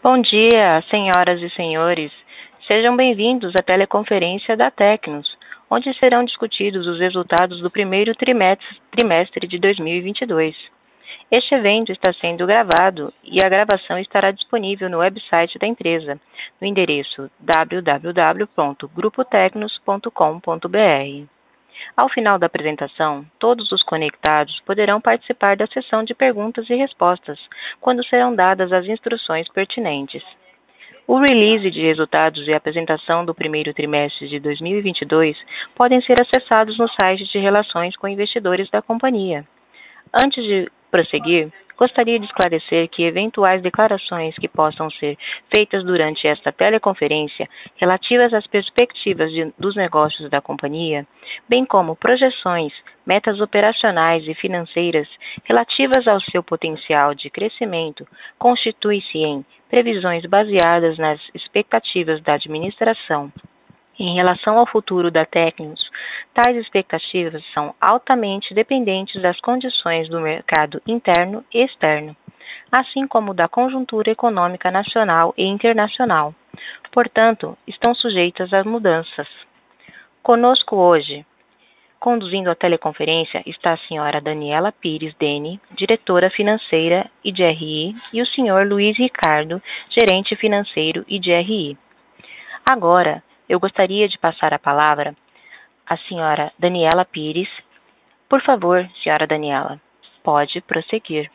Bom dia, senhoras e senhores. Sejam bem-vindos à teleconferência da Tecnos, onde serão discutidos os resultados do primeiro trimestre de 2022. Este evento está sendo gravado e a gravação estará disponível no website da empresa, no endereço www.grupotecnos.com.br. Ao final da apresentação, todos os conectados poderão participar da sessão de perguntas e respostas, quando serão dadas as instruções pertinentes. O release de resultados e a apresentação do primeiro trimestre de 2022 podem ser acessados no site de Relações com Investidores da companhia. Antes de prosseguir, gostaria de esclarecer que eventuais declarações que possam ser feitas durante esta teleconferência relativas às perspectivas dos negócios da companhia, bem como projeções, metas operacionais e financeiras relativas ao seu potencial de crescimento, constituem-se em previsões baseadas nas expectativas da administração. Em relação ao futuro da Tecnos, tais expectativas são altamente dependentes das condições do mercado interno e externo, assim como da conjuntura econômica nacional e internacional. Portanto, estão sujeitas a mudanças. Conosco hoje, conduzindo a teleconferência, está a senhora Daniela Pires Dene, diretora financeira e de RI, e o senhor Luiz Ricardo, gerente financeiro e de RI. Agora, eu gostaria de passar a palavra à senhora Daniela Pires. Por favor, senhora Daniela, pode prosseguir.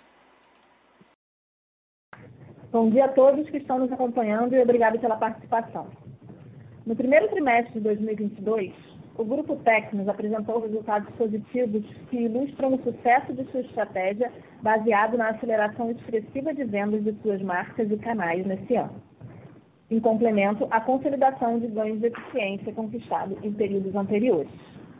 Bom dia a todos que estão nos acompanhando e obrigado pela participação. No primeiro trimestre de 2022, o Grupo Tecnos apresentou resultados positivos que ilustram o sucesso de sua estratégia baseado na aceleração expressiva de vendas de suas marcas e canais nesse ano, em complemento à consolidação de ganhos de eficiência conquistados em períodos anteriores.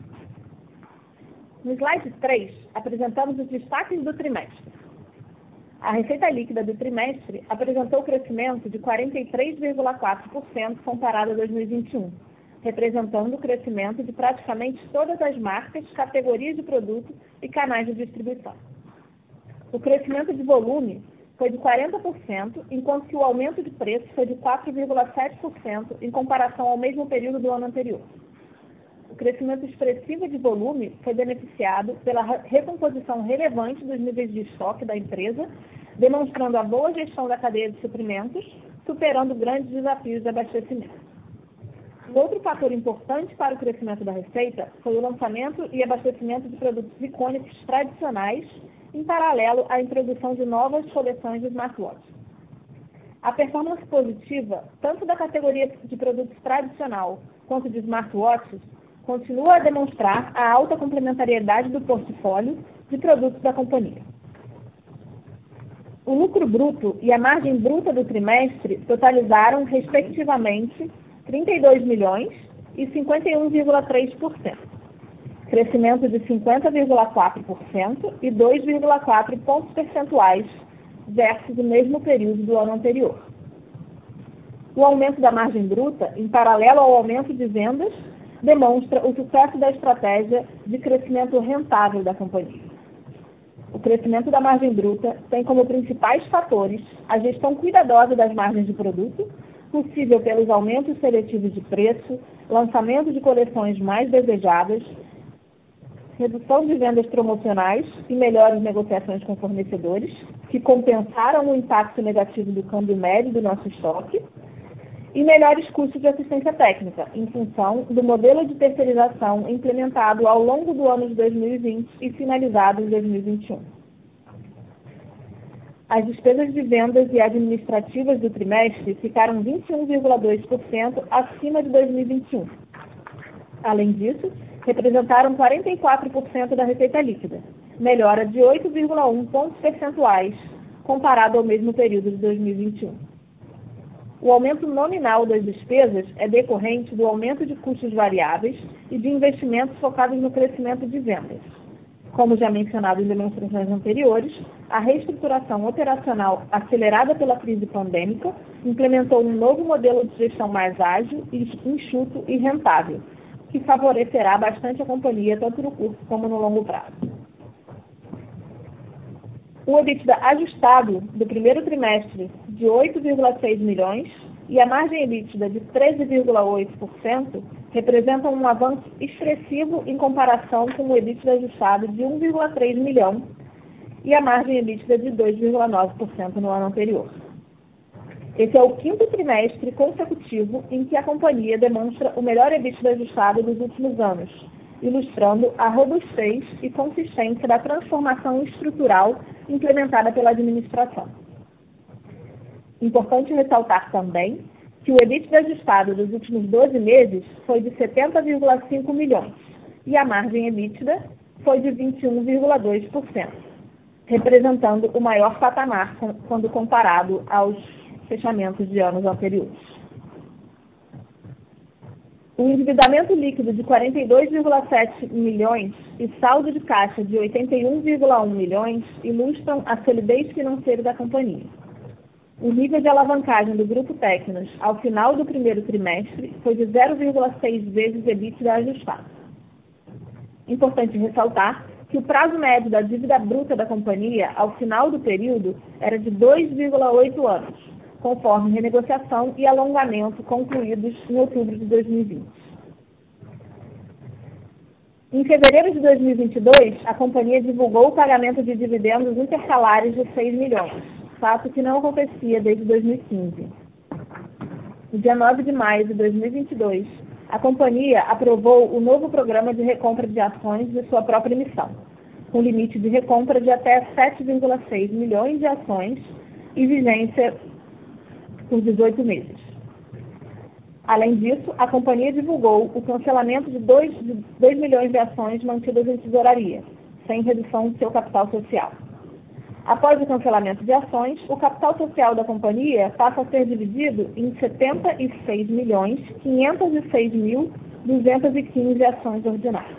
No slide 3, apresentamos os destaques do trimestre. A receita líquida do trimestre apresentou crescimento de 43,4% comparado a 2021, representando o crescimento de praticamente todas as marcas, categorias de produto e canais de distribuição. O crescimento de volume foi de 40%, enquanto que o aumento de preço foi de 4,7% em comparação ao mesmo período do ano anterior. O crescimento expressivo de volume foi beneficiado pela recomposição relevante dos níveis de estoque da empresa, demonstrando a boa gestão da cadeia de suprimentos, superando grandes desafios de abastecimento. Um outro fator importante para o crescimento da receita foi o lançamento e abastecimento de produtos icônicos tradicionais, em paralelo à introdução de novas coleções de smartwatches. A performance positiva, tanto da categoria de produtos tradicional quanto de smartwatches, continua a demonstrar a alta complementariedade do portfólio de produtos da companhia. O lucro bruto e a margem bruta do trimestre totalizaram, respectivamente, 32 milhões e 51,3%. Crescimento de 50,4% e 2,4 pontos percentuais versus o mesmo período do ano anterior. O aumento da margem bruta, em paralelo ao aumento de vendas, demonstra o sucesso da estratégia de crescimento rentável da companhia. O crescimento da margem bruta tem como principais fatores a gestão cuidadosa das margens de produto, possível pelos aumentos seletivos de preço, lançamento de coleções mais desejadas, redução de vendas promocionais e melhores negociações com fornecedores, que compensaram o impacto negativo do câmbio médio do nosso estoque, e melhores custos de assistência técnica, em função do modelo de terceirização implementado ao longo do ano de 2020 e finalizado em 2021. As despesas de vendas e administrativas do trimestre ficaram 21,2% acima de 2021. Além disso, representaram 44% da receita líquida, melhora de 8,1 pontos percentuais comparado ao mesmo período de 2021. O aumento nominal das despesas é decorrente do aumento de custos variáveis e de investimentos focados no crescimento de vendas. Como já mencionado em demonstrações anteriores, a reestruturação operacional acelerada pela crise pandêmica implementou um novo modelo de gestão mais ágil, enxuto e rentável, que favorecerá bastante a companhia tanto no curto como no longo prazo. O EBITDA ajustado do primeiro trimestre de 8,6 milhões e a margem EBITDA de 13,8% representam um avanço expressivo em comparação com o EBITDA ajustado de 1,3 milhão e a margem EBITDA de 2,9% no ano anterior. Esse é o quinto trimestre consecutivo em que a companhia demonstra o melhor EBITDA ajustado dos últimos anos, ilustrando a robustez e consistência da transformação estrutural implementada pela administração. Importante ressaltar também que o EBITDA ajustado dos últimos 12 meses foi de 70,5 milhões e a margem EBITDA foi de 21,2%, representando o maior patamar quando comparado aos fechamentos de anos anteriores. O endividamento líquido de 42,7 milhões e saldo de caixa de 81,1 milhões ilustram a solidez financeira da companhia. O nível de alavancagem do Grupo Tecnos ao final do primeiro trimestre foi de 0,6 vezes EBITDA ajustado. Importante ressaltar que o prazo médio da dívida bruta da companhia ao final do período era de 2,8 anos, conforme renegociação e alongamento concluídos em outubro de 2020. Em fevereiro de 2022, a companhia divulgou o pagamento de dividendos intercalares de 6 milhões, fato que não acontecia desde 2015. No dia 9 de maio de 2022, a companhia aprovou o novo programa de recompra de ações de sua própria emissão, com limite de recompra de até 7,6 milhões de ações e vigência por 18 meses. Além disso, a companhia divulgou o cancelamento de 2 milhões de ações mantidas em tesouraria, sem redução de seu capital social. Após o cancelamento de ações, o capital social da companhia passa a ser dividido em 76.506.215 ações ordinárias.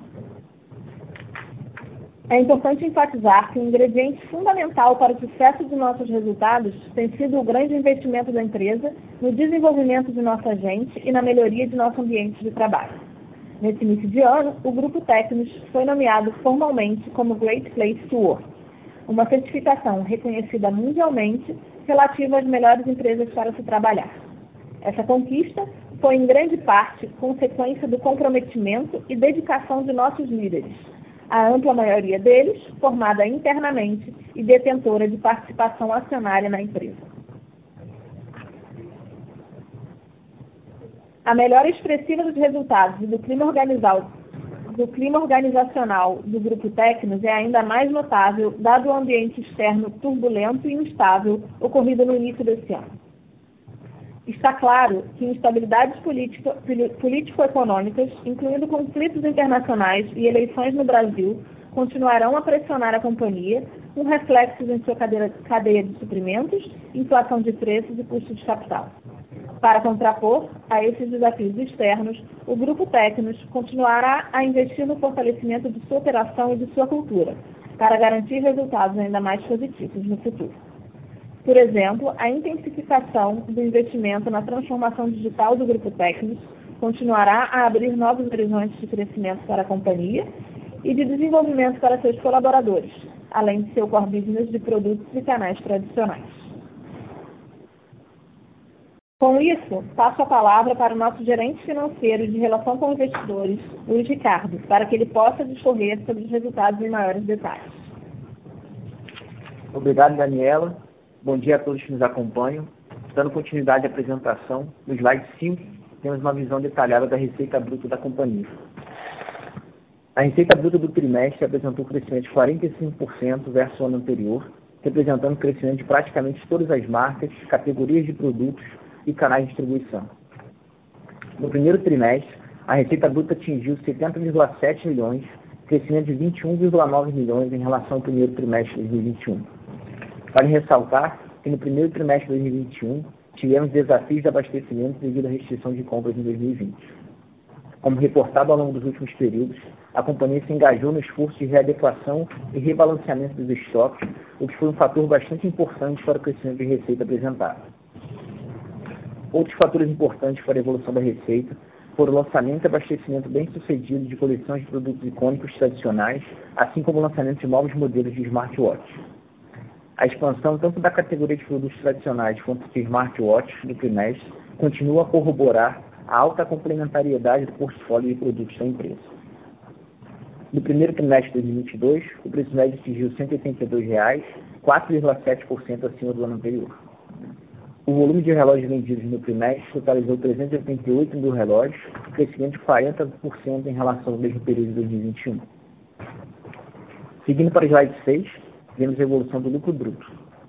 É importante enfatizar que um ingrediente fundamental para o sucesso de nossos resultados tem sido o grande investimento da empresa no desenvolvimento de nossa gente e na melhoria de nosso ambiente de trabalho. Nesse início de ano, o Grupo Tecnos foi nomeado formalmente como Great Place to Work, uma certificação reconhecida mundialmente relativa às melhores empresas para se trabalhar. Essa conquista foi, em grande parte, consequência do comprometimento e dedicação de nossos líderes, a ampla maioria deles formada internamente e detentora de participação acionária na empresa. A melhora expressiva dos resultados e do clima organizacional do Grupo Tecnos é ainda mais notável, dado o ambiente externo turbulento e instável ocorrido no início desse ano. Está claro que instabilidades político-econômicas, incluindo conflitos internacionais e eleições no Brasil, continuarão a pressionar a companhia, com reflexos em sua cadeia de suprimentos, inflação de preços e custo de capital. Para contrapor a esses desafios externos, o Grupo Tecnos continuará a investir no fortalecimento de sua operação e de sua cultura, para garantir resultados ainda mais positivos no futuro. Por exemplo, a intensificação do investimento na transformação digital do Grupo Tecnos continuará a abrir novos horizontes de crescimento para a companhia e de desenvolvimento para seus colaboradores, além de seu core business de produtos e canais tradicionais. Com isso, passo a palavra para o nosso gerente financeiro de relação com investidores, Luiz Ricardo, para que ele possa discorrer sobre os resultados em maiores detalhes. Obrigado, Daniela. Bom dia a todos que nos acompanham. Dando continuidade à apresentação, no slide 5, temos uma visão detalhada da receita bruta da companhia. A receita bruta do trimestre apresentou um crescimento de 45% versus o ano anterior, representando o crescimento de praticamente todas as marcas, categorias de produtos e canais de distribuição. No primeiro trimestre, a receita bruta atingiu 70,7 milhões, crescimento de 21,9 milhões em relação ao primeiro trimestre de 2021. Vale ressaltar que no primeiro trimestre de 2021, tivemos desafios de abastecimento devido à restrição de compras em 2020. Como reportado ao longo dos últimos períodos, a companhia se engajou no esforço de readequação e rebalanceamento dos estoques, o que foi um fator bastante importante para o crescimento de receita apresentado. Outros fatores importantes para a evolução da receita foram o lançamento e abastecimento bem-sucedido de coleções de produtos icônicos tradicionais, assim como o lançamento de novos modelos de smartwatch. A expansão tanto da categoria de produtos tradicionais quanto de smartwatches do trimestre continua a corroborar a alta complementariedade do portfólio de produtos da empresa. No primeiro trimestre de 2022, o preço médio atingiu R$ 182, 4,7% acima do ano anterior. O volume de relógios vendidos no trimestre totalizou 388 mil relógios, crescimento de 40% em relação ao mesmo período de 2021. Seguindo para o slide 6, vemos a evolução do lucro bruto.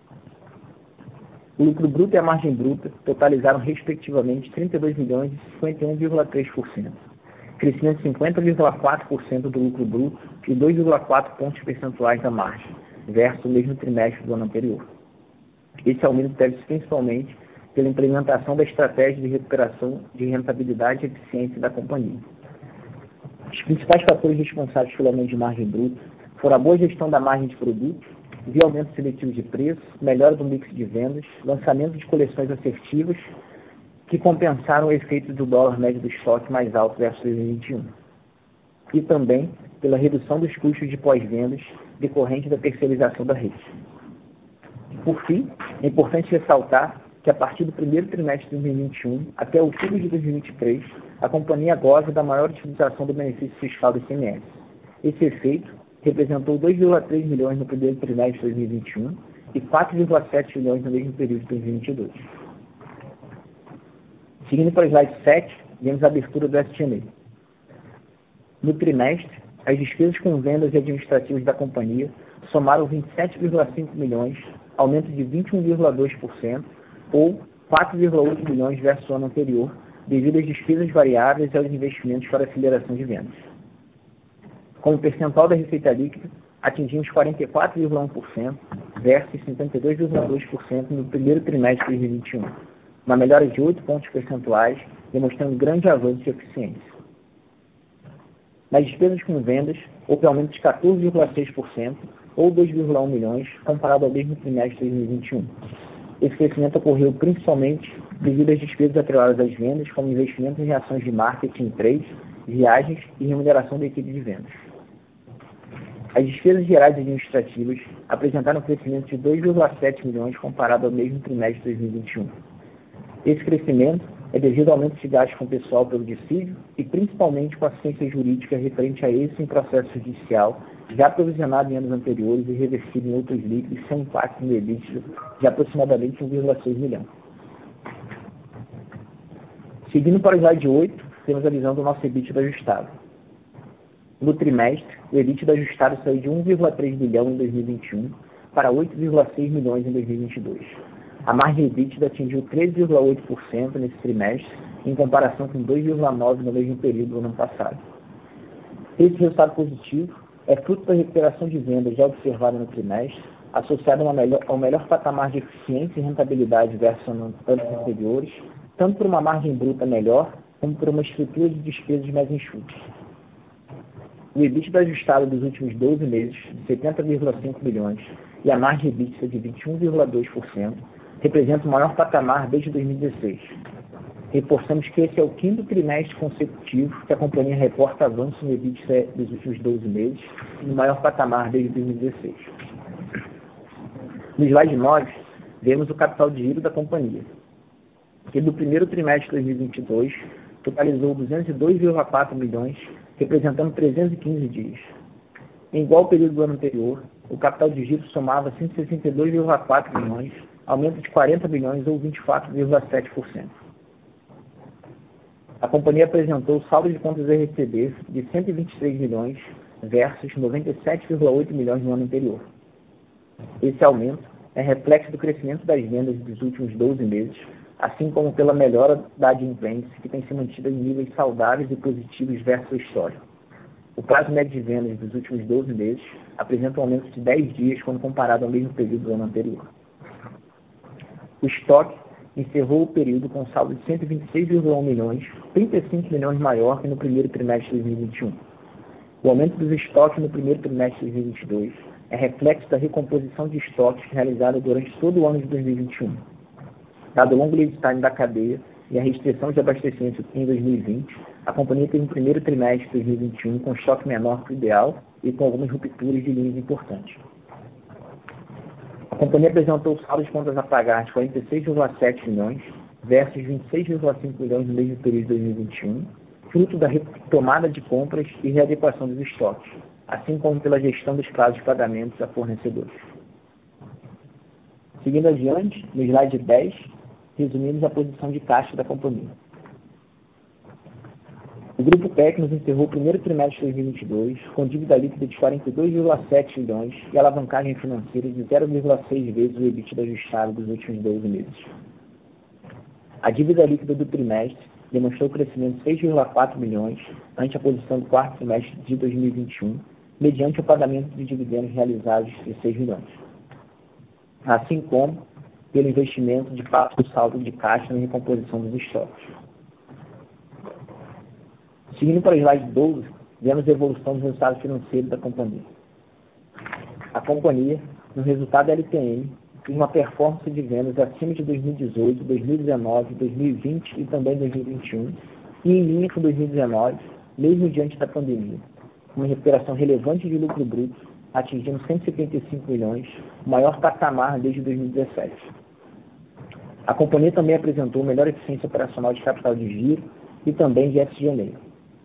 O lucro bruto e a margem bruta totalizaram respectivamente 32 milhões e 51,3%, crescimento de 50,4% do lucro bruto e 2,4 pontos percentuais da margem, versus o mesmo trimestre do ano anterior. Esse aumento deve-se principalmente pela implementação da estratégia de recuperação de rentabilidade e eficiência da companhia. Os principais fatores responsáveis pelo aumento de margem bruta foram a boa gestão da margem de produtos, via aumento seletivo de preço, melhora do mix de vendas, lançamento de coleções assertivas, que compensaram o efeito do dólar médio do estoque mais alto versus 2021. E também pela redução dos custos de pós-vendas decorrente da terceirização da rede. Por fim, é importante ressaltar que a partir do primeiro trimestre de 2021 até outubro de 2023, a companhia goza da maior utilização do benefício fiscal do ICMS. Esse efeito representou 2,3 milhões no primeiro trimestre de 2021 e 4,7 milhões no mesmo período de 2022. Seguindo para o slide 7, vemos a abertura do SG&A. No trimestre, as despesas com vendas e administrativas da companhia somaram 27,5 milhões, aumento de 21,2%, ou 4,8 milhões versus o ano anterior, devido às despesas variáveis e aos investimentos para aceleração de vendas. Como percentual da receita líquida, atingimos 44,1% versus 52,2% no primeiro trimestre de 2021, uma melhora de 8 pontos percentuais, demonstrando grande avanço de eficiência. Nas despesas com vendas, houve aumento de 14,6%, ou 2,1 milhões, comparado ao mesmo trimestre de 2021. Esse crescimento ocorreu principalmente devido às despesas atreladas às vendas, como investimentos em ações de marketing, trade, viagens e remuneração da equipe de vendas. As despesas gerais administrativas apresentaram um crescimento de 2,7 milhões comparado ao mesmo trimestre de 2021. Esse crescimento é devido ao aumento de gastos com pessoal pelo dissídio e principalmente com assistência jurídica referente a esse em processo judicial, já provisionado em anos anteriores e revertido em outros líquidos sem impacto no EBITDA de aproximadamente 1,6 milhão. Seguindo para o slide 8, temos a visão do nosso EBITDA ajustado. No trimestre, o EBITDA ajustado saiu de 1,3 bilhão em 2021 para 8,6 milhões em 2022. A margem EBITDA atingiu 13,8% nesse trimestre, em comparação com 2,9% no mesmo período do ano passado. Esse resultado positivo é fruto da recuperação de vendas já observada no trimestre, associado ao melhor patamar de eficiência e rentabilidade versus anos anteriores, tanto por uma margem bruta melhor, como por uma estrutura de despesas mais enxutas. O EBITDA ajustado dos últimos 12 meses, de 70,5 milhões, e a margem EBITDA de 21,2%, representa o maior patamar desde 2016. Reforçamos que esse é o quinto trimestre consecutivo que a companhia reporta avanço no EBITDA dos últimos 12 meses, e no maior patamar desde 2016. No slide 9, vemos o capital de giro da companhia, que no primeiro trimestre de 2022 totalizou 202,4 milhões, representando 315 dias. Em igual período do ano anterior, o capital de giro somava 162,4 milhões, aumento de 40 milhões ou 24,7%. A companhia apresentou saldo de contas a receber de 123 milhões versus 97,8 milhões no ano anterior. Esse aumento é reflexo do crescimento das vendas dos últimos 12 meses, assim como pela melhora da adimplência, que tem se mantido em níveis saudáveis e positivos versus o histórico. O prazo médio de vendas dos últimos 12 meses apresenta um aumento de 10 dias quando comparado ao mesmo período do ano anterior. O estoque encerrou o período com saldo de 126,1 milhões, 35 milhões maior que no primeiro trimestre de 2021. O aumento dos estoques no primeiro trimestre de 2022 é reflexo da recomposição de estoques realizada durante todo o ano de 2021. Dado o longo lead time da cadeia e a restrição de abastecimento em 2020, a companhia teve um primeiro trimestre de 2021 com estoque menor que o ideal e com algumas rupturas de linhas importantes. A companhia apresentou saldo de contas a pagar de 46,7 milhões versus 26,5 milhões no mesmo período de 2021, fruto da retomada de compras e readequação dos estoques, assim como pela gestão dos prazos de pagamentos a fornecedores. Seguindo adiante, no slide 10, resumimos a posição de caixa da companhia. O Grupo Tecnos encerrou o primeiro trimestre de 2022 com dívida líquida de 42,7 milhões e alavancagem financeira de 0,6 vezes o EBITDA ajustado dos últimos 12 meses. A dívida líquida do trimestre demonstrou crescimento de 6,4 milhões ante a posição do quarto trimestre de 2021, mediante o pagamento de dividendos realizados de 6 milhões, assim como pelo investimento de parte do saldo de caixa na recomposição dos estoques. Seguindo para o slide 12, vemos a evolução dos resultados financeiros da companhia. A companhia, no resultado LTM, tem uma performance de vendas acima de 2018, 2019, 2020 e também 2021, e em linha com 2019, mesmo diante da pandemia, uma recuperação relevante de lucro bruto, atingindo 175 milhões, o maior patamar desde 2017. A companhia também apresentou melhor eficiência operacional de capital de giro e também de SG&A.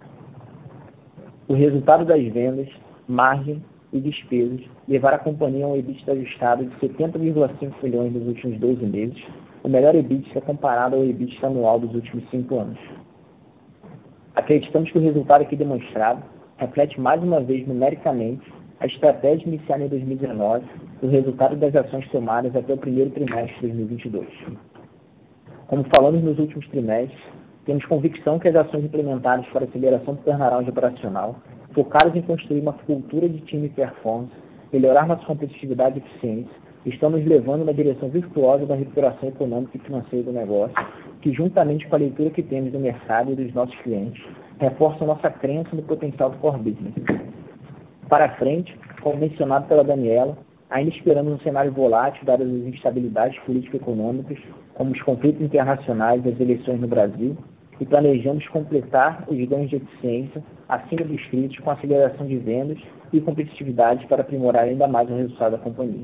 O resultado das vendas, margem e despesas levaram a companhia a um EBITDA ajustado de 70,5 milhões nos últimos 12 meses, o melhor EBITDA comparado ao EBITDA anual dos últimos 5 anos. Acreditamos que o resultado aqui demonstrado reflete mais uma vez numericamente a estratégia iniciada em 2019 e o resultado das ações tomadas até o primeiro trimestre de 2022. Como falamos nos últimos trimestres, temos convicção que as ações implementadas para a aceleração do turnaround operacional, focadas em construir uma cultura de time e performance, melhorar nossa competitividade e eficiência, estão nos levando na direção virtuosa da recuperação econômica e financeira do negócio, que juntamente com a leitura que temos do mercado e dos nossos clientes, reforçam nossa crença no potencial do core business. Para frente, como mencionado pela Daniela, ainda esperamos um cenário volátil dadas as instabilidades político-econômicas, como os conflitos internacionais e as eleições no Brasil, e planejamos completar os ganhos de eficiência acima descritos com aceleração de vendas e competitividade para aprimorar ainda mais o resultado da companhia.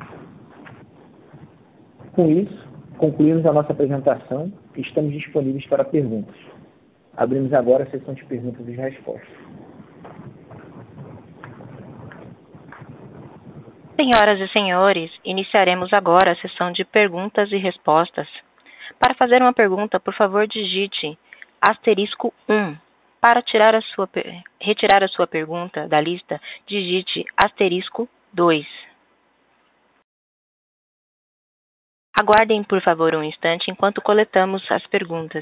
Com isso, concluímos a nossa apresentação e estamos disponíveis para perguntas. Abrimos agora a sessão de perguntas e respostas. Senhoras e senhores, iniciaremos agora a sessão de perguntas e respostas. Para fazer uma pergunta, por favor, digite *1. Para retirar a sua pergunta da lista, digite *2. Aguardem, por favor, um instante enquanto coletamos as perguntas.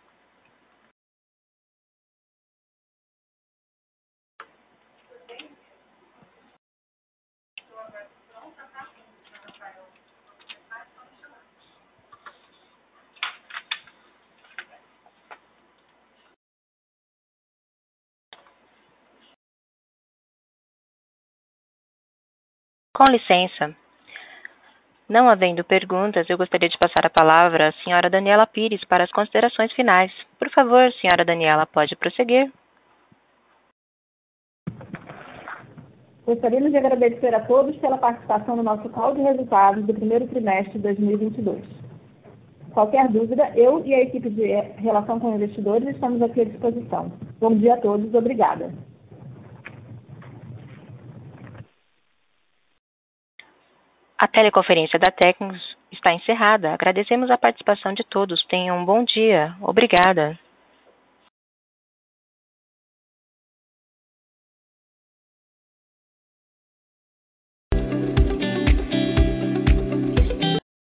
Com licença. Não havendo perguntas, eu gostaria de passar a palavra à senhora Daniela Pires para as considerações finais. Por favor, senhora Daniela, pode prosseguir. Gostaríamos de agradecer a todos pela participação no nosso call de resultados do primeiro trimestre de 2022. Qualquer dúvida, eu e a equipe de relação com investidores estamos aqui à disposição. Bom dia a todos, obrigada. A teleconferência da Tecnos está encerrada. Agradecemos a participação de todos. Tenham um bom dia. Obrigada.